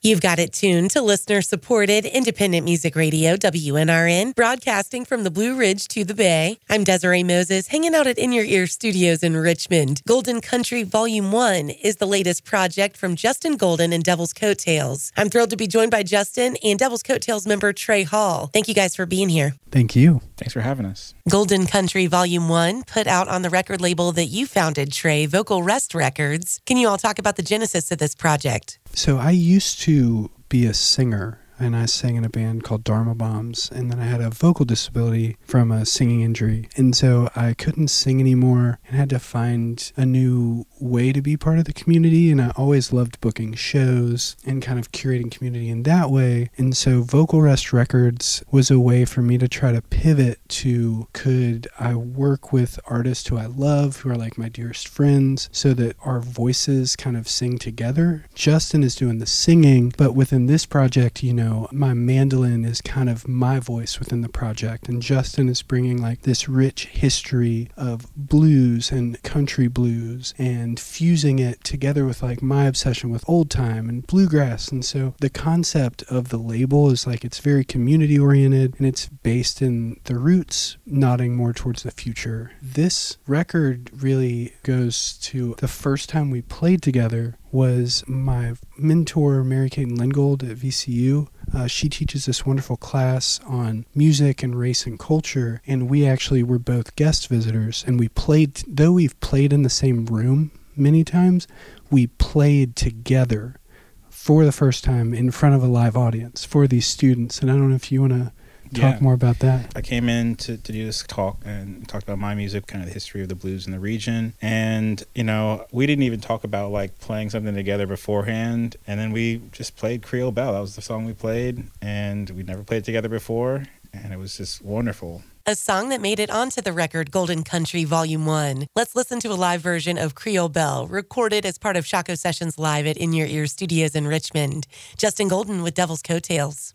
You've got it tuned to listener-supported independent music radio, WNRN, broadcasting from the Blue Ridge to the Bay. I'm Desiree Moses, hanging out at In Your Ear Studios in Richmond. Golden Country Volume 1 is the latest project from Justin Golden and Devil's Coattails. I'm thrilled to be joined by Justin and Devil's Coattails member Trey Hall. Thank you guys for being here. Thank you. Thanks for having us. Golden Country Volume 1, put out on the record label that you founded, Trey, Vocal Rest Records. Can you all talk about the genesis of this project? So I used to be a singer, and I sang in a band called Dharma Bombs, and then I had a vocal disability from a singing injury, and so I couldn't sing anymore and had to find a new way to be part of the community, and I always loved booking shows and kind of curating community in that way, and so Vocal Rest Records was a way for me to try to pivot to, could I work with artists who I love, who are like my dearest friends, so that our voices kind of sing together. Justin is doing the singing, but within this project, you know, my mandolin is kind of my voice within the project, and Justin is bringing like this rich history of blues and country blues and fusing it together with like my obsession with old time and bluegrass. And so the concept of the label is like, it's very community oriented and it's based in the roots, nodding more towards the future. This record really goes to the first time we played together was my mentor, Mary Kate Lingold at VCU. She teaches this wonderful class on music and race and culture, and we actually were both guest visitors, and we played, though we've played in the same room many times, we played together for the first time in front of a live audience for these students. And I don't know if you want to talk more about that. I came in to do this talk and talked about my music, kind of the history of the blues in the region. And, you know, we didn't even talk about like playing something together beforehand. And then we just played Creole Belle. That was the song we played. And we'd never played together before. And it was just wonderful. A song that made it onto the record Golden Country Volume 1. Let's listen to a live version of Creole Belle, recorded as part of Shaco Sessions Live at In Your Ear Studios in Richmond. Justin Golden with Devil's Coattails.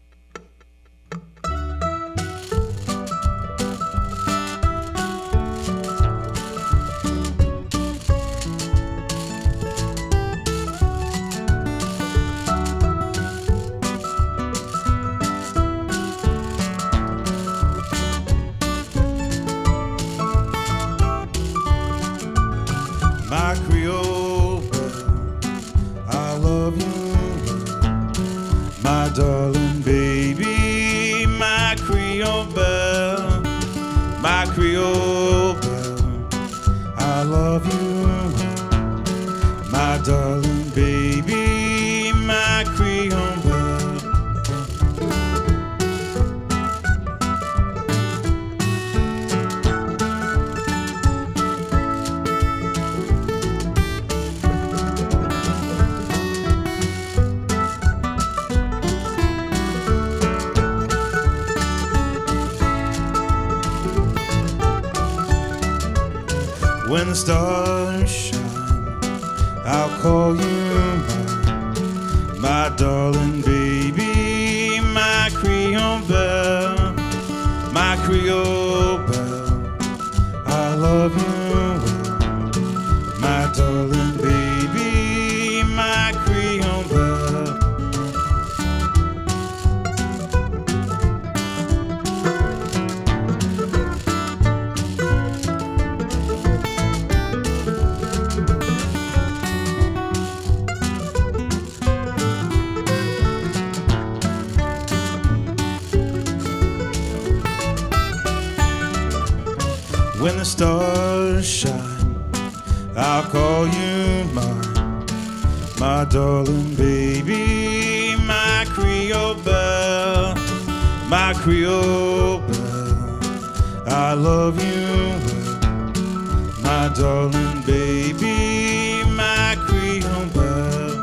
My Creole belle, I love you, my darling baby. My Creole belle, my Creole belle, I love you, my darling baby. My Creole belle. When the stars shine, I'll call you mine, my darling baby. My Creole belle, my Creole belle, I love you well, my darling baby. My Creole belle. When the stars shine, I'll call you mine, my darling baby. My Creole belle, my Creole belle, I love you well, my darling baby. My Creole belle.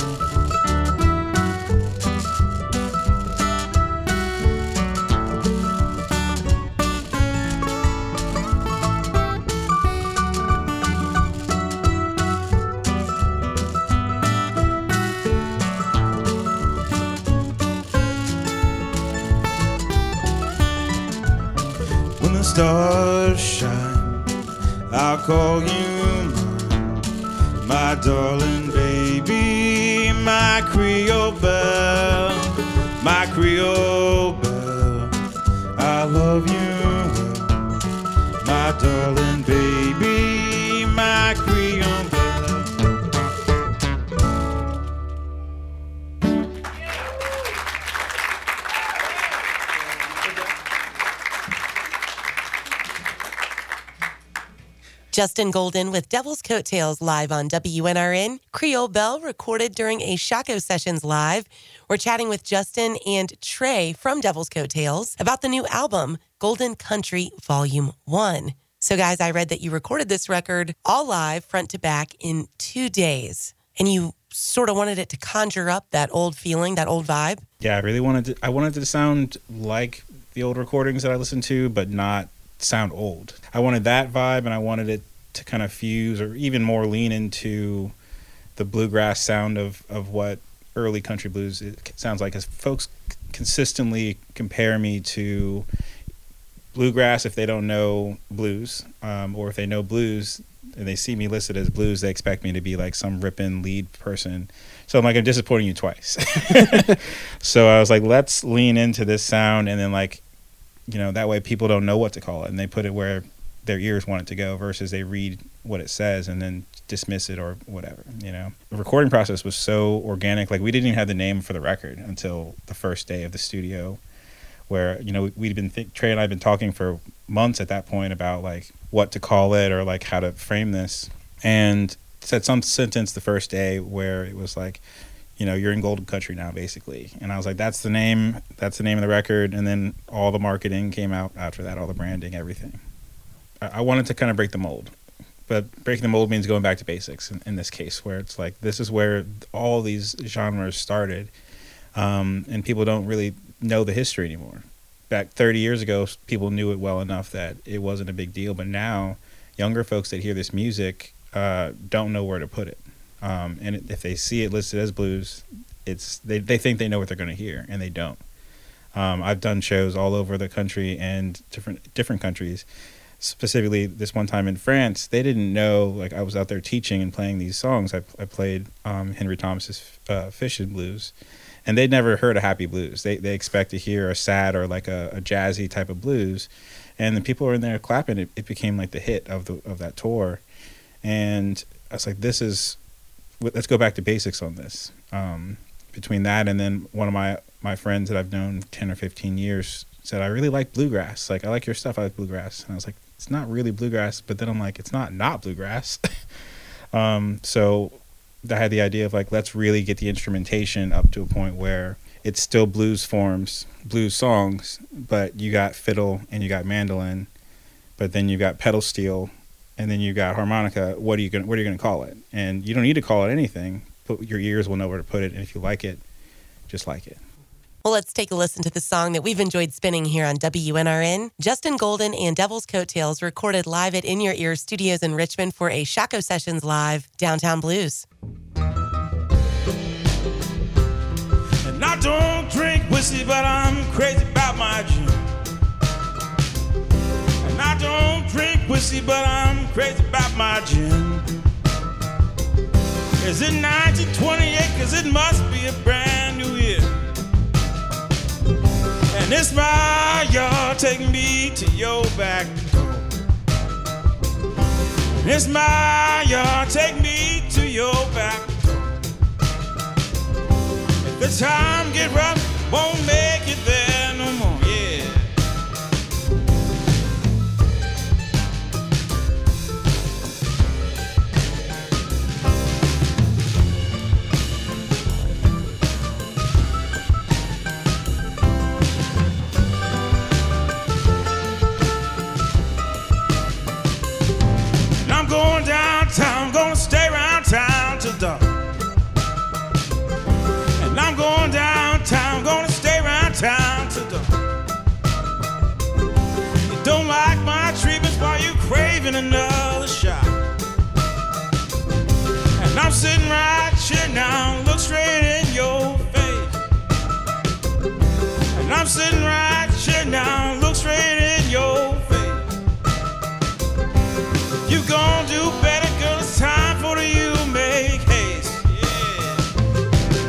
When the stars shine, I'll call you mine, my darling baby. my Creole belle, my Creole belle. I love you, my darling baby, my Creole belle. Justin Golden with Devil's Coattails live on WNRN. Creole Belle recorded during a Shaco Sessions live. We're chatting with Justin and Trey from Devil's Coattails about the new album, Golden Country Volume 1. So guys, I read that you recorded this record all live, front to back, in 2 days. And you sort of wanted it to conjure up that old feeling, that old vibe. Yeah, I wanted it to sound like the old recordings that I listened to, but not sound old. I wanted that vibe, and I wanted it to kind of fuse or even more lean into the bluegrass sound of what early country blues sounds like. As folks consistently compare me to bluegrass if they don't know blues, or if they know blues and they see me listed as blues, they expect me to be like some ripping lead person. So I'm like, I'm disappointing you twice. So I was like, let's lean into this sound, and then like, you know, that way people don't know what to call it, and they put it where their ears want it to go versus they read what it says and then dismiss it or whatever, you know. The recording process was so organic. Like, we didn't even have the name for the record until the first day of the studio, where, you know, we'd been Trey and I had been talking for months at that point about like what to call it or like how to frame this, and said some sentence the first day where it was like, you know, you're in Golden Country now, basically. And I was like, that's the name of the record. And then all the marketing came out after that, all the branding, everything. I wanted to kind of break the mold, but breaking the mold means going back to basics in this case, where it's like, this is where all these genres started. And people don't really know the history anymore. Back 30 years ago, people knew it well enough that it wasn't a big deal. But now younger folks that hear this music don't know where to put it. And if they see it listed as blues, they think they know what they're going to hear, and they don't. I've done shows all over the country and different countries. Specifically, this one time in France, they didn't know, like, I was out there teaching and playing these songs. I played Henry Thomas's Fishin' Blues, and they'd never heard a happy blues. They expect to hear a sad or like a jazzy type of blues, and the people were in there clapping. It became like the hit of that tour, and I was like, let's go back to basics on this. Between that and then one of my friends that I've known 10 or 15 years said, I really like bluegrass. Like, I like your stuff. I like bluegrass. And I was like, it's not really bluegrass. But then I'm like, it's not bluegrass. So I had the idea of like, let's really get the instrumentation up to a point where it's still blues forms, blues songs, but you got fiddle and you got mandolin, but then you got pedal steel, and then you got harmonica. What are you going to call it? And you don't need to call it anything, but your ears will know where to put it. And if you like it, just like it. Well, let's take a listen to the song that we've enjoyed spinning here on WNRN. Justin Golden and Devil's Coattails recorded live at In Your Ear Studios in Richmond for a Shaco Sessions live, Downtown Blues. And I don't drink whiskey, but I'm crazy about my gin. And I don't drink whiskey, but I'm crazy about my gin. Is it 1928? 'Cause it must be a brand new year. And it's my yard, take me to your back door. And it's my yard, take me to your back door. If the time get rough, won't make it there no more, yeah. Going downtown, gonna stay around town till dark. And I'm going downtown, gonna stay around town till dark. You don't like my treatments while you craving another shot. And I'm sitting right here now, look straight in your face. And I'm sitting right here now, look straight in your face. You gon' do better, girl, it's time for you make haste, yeah.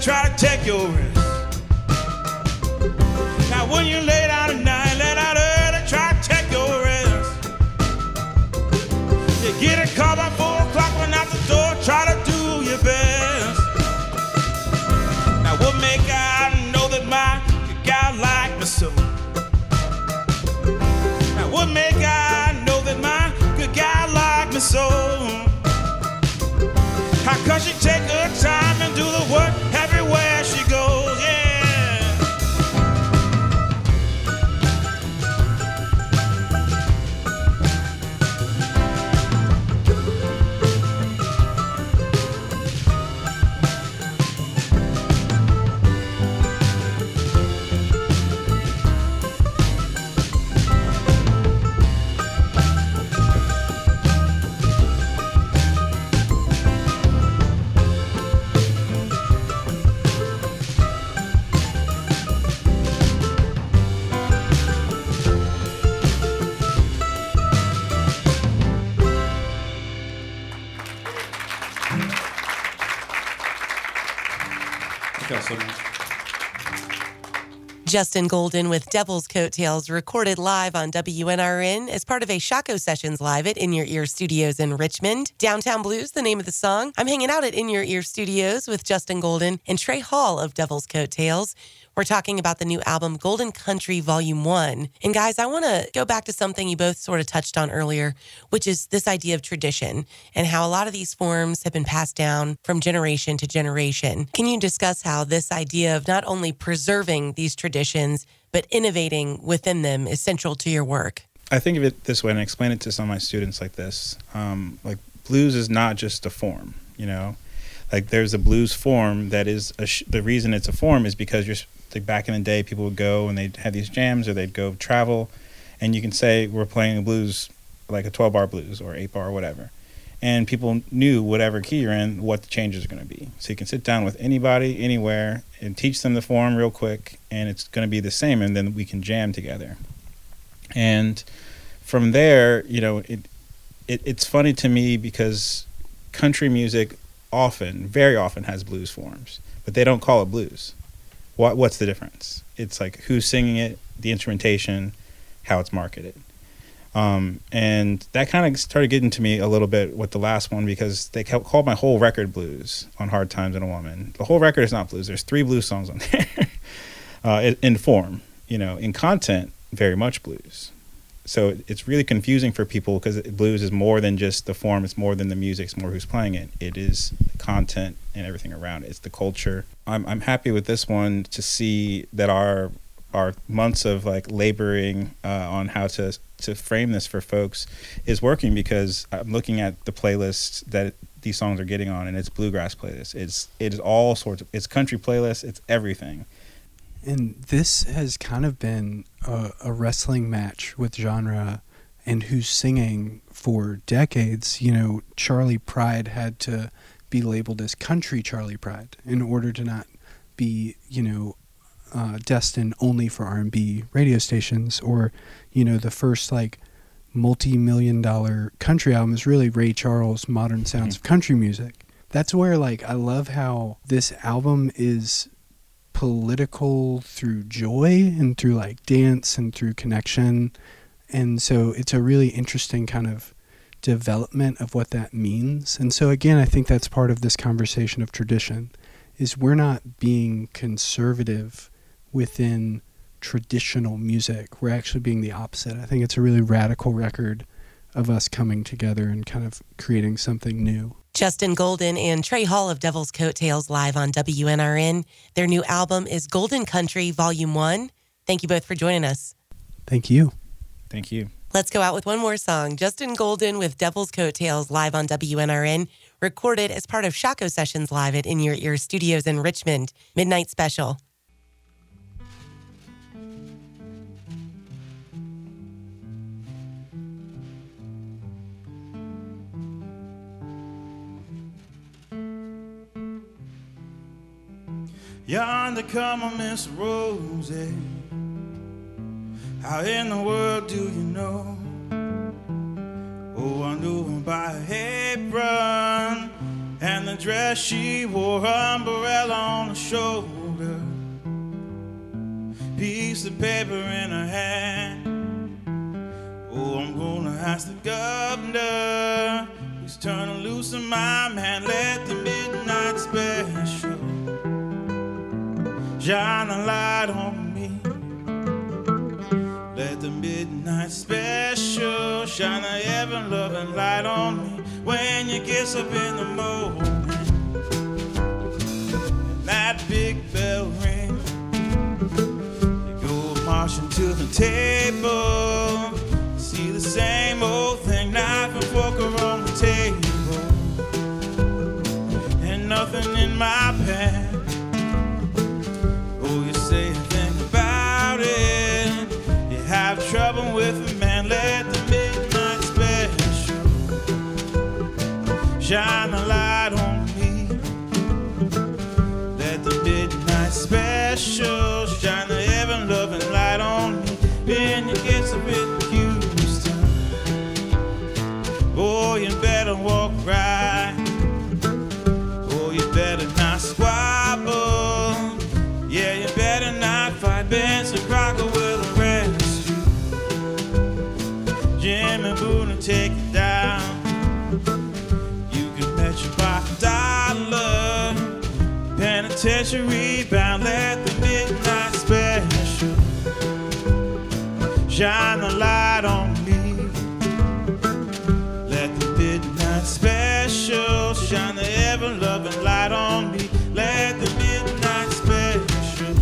try to take your rest. Now when you lay down at night, let out early, try to take your rest. You get a call by 4 o'clock, run out the door, try to do your best. Now what make I know that my God like me so? Now what make I know that my good God like me so? How come she take her time and do the work everywhere she goes? Yeah. So much. Justin Golden with Devil's Coattails, recorded live on WNRN as part of a Shaco Sessions Live at In Your Ear Studios in Richmond. Downtown Blues, the name of the song. I'm hanging out at In Your Ear Studios with Justin Golden and Trey Hall of Devil's Coattails. We're talking about the new album, Golden Country Volume 1. And guys, I want to go back to something you both sort of touched on earlier, which is this idea of tradition and how a lot of these forms have been passed down from generation to generation. Can you discuss how this idea of not only preserving these traditions, but innovating within them is central to your work? I think of it this way, and I explain it to some of my students like this. Like, blues is not just a form, you know? Like, there's a blues form that is, the reason it's a form is because you're, like, back in the day, people would go and they'd have these jams or they'd go travel, and you can say, we're playing a blues, like a 12-bar blues or 8-bar or whatever. And people knew whatever key you're in, what the changes are going to be. So you can sit down with anybody, anywhere, and teach them the form real quick, and it's going to be the same, and then we can jam together. And from there, you know, it's funny to me because country music very often has blues forms, but they don't call it blues. What's the difference? It's like who's singing it, the instrumentation, how it's marketed. And that kind of started getting to me a little bit with the last one because they called my whole record blues on Hard Times and a Woman. The whole record is not blues. There's 3 blues songs on there. In form, you know, in content, very much blues. So it's really confusing for people because blues is more than just the form. It's more than the music. It's more who's playing it. It is the content and everything around it. It's the culture. I'm happy with this one to see that our months of like laboring on how to frame this for folks is working because I'm looking at the playlists that these songs are getting on, and it's bluegrass playlists. It is all sorts of, it's country playlists. It's everything. And this has kind of been a wrestling match with genre and who's singing for decades. You know, Charlie Pride had to be labeled as country Charlie Pride in order to not be, you know, destined only for R&B radio stations. Or, you know, the first like multi-million-dollar country album is really Ray Charles' Modern Sounds of Country Music. That's where, like, I love how this album is political through joy and through like dance and through connection. And so it's a really interesting kind of development of what that means. And so again, I think that's part of this conversation of tradition, is we're not being conservative within traditional music. We're actually being the opposite. I think it's a really radical record of us coming together and kind of creating something new. Justin Golden and Trey Hall of Devil's Coattails live on WNRN. Their new album is Golden Country Volume 1. Thank you both for joining us. Thank you. Thank you. Let's go out with one more song. Justin Golden with Devil's Coattails live on WNRN, recorded as part of Shaco Sessions Live at In Your Ear Studios in Richmond. Midnight Special. Yonder come a Miss Rosie. How in the world do you know? Oh, I knew her by her apron and the a dress, she wore her umbrella on her shoulder, piece of paper in her hand. Oh, I'm gonna ask the governor, please turn her loose in my man. Let the midnight special shine a light on me. Let the midnight special shine a heaven-loving light on me. When you get up in the morning and that big bell rings, you go marching to the table, see the same old thing, knife and fork are on the table, and nothing in my pan. Oh, you say a thing about it, you have trouble with a man. Let the midnight special shine a light on me. Let the midnight special shine a heaven-loving light on me. When you get a bit Houston, oh, you better walk right. Oh, you better not squabble. Yeah, you better not fight. Benson Crocker will arrest you. Jimmy Boone will take you down. You can bet you by $1. Penitentiary bound. Let the midnight special shine a light on me. Let the midnight special shine the ever-loving light on me. Let the midnight special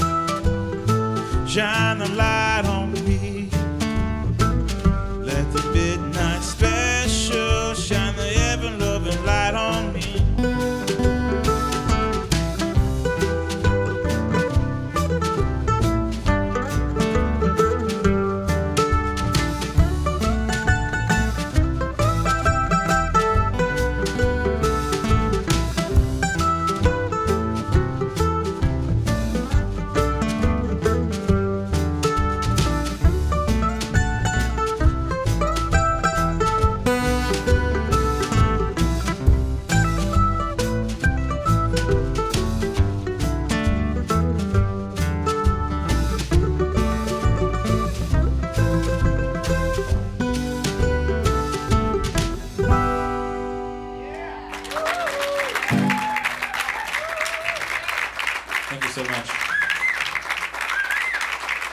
shine a light on me. Let the midnight special shine the ever-loving light on me. Thank you so much.